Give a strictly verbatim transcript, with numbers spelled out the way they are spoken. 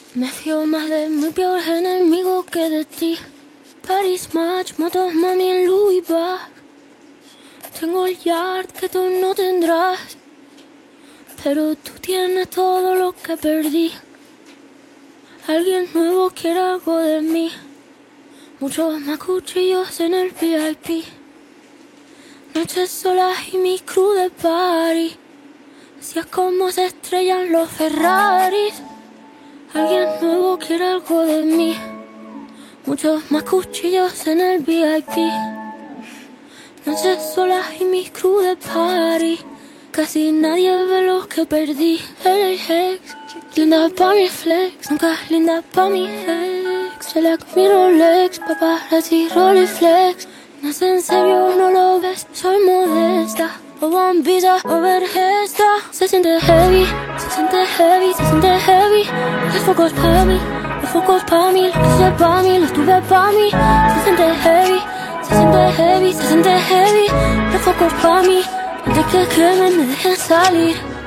Me fío más de mi peor enemigo que de ti. Paris Match, motos, mami en Louis Vuitton. Tengo el yard que tú no tendrás, pero tú tienes todo lo que perdí. Alguien nuevo quiere algo de mí. Muchos más cuchillos en el V I P. Noches solas y mi crew de party. Así es como se estrellan los Ferraris. Alguien nuevo quiere algo de mí. Muchos más cuchillos en el V I P. Noches solas y mi crew de party. Casi nadie ve lo que perdí. L A X, linda pa' mi flex. Nunca es linda pa' mi ex. Se la mi Rolex, paparazzi, Rolleiflex. No sé, en serio, no lo ves, soy modesta. Robo visa, over esta. Se siente heavy, se siente heavy, se siente heavy. Los focos pa' mí, los focos pa' mí. Lo que hice pa' mí, lo estuve pa' mí. Se siente heavy, se siente heavy, se siente heavy. Los focos pa' mí, antes que quemen me dejen salir.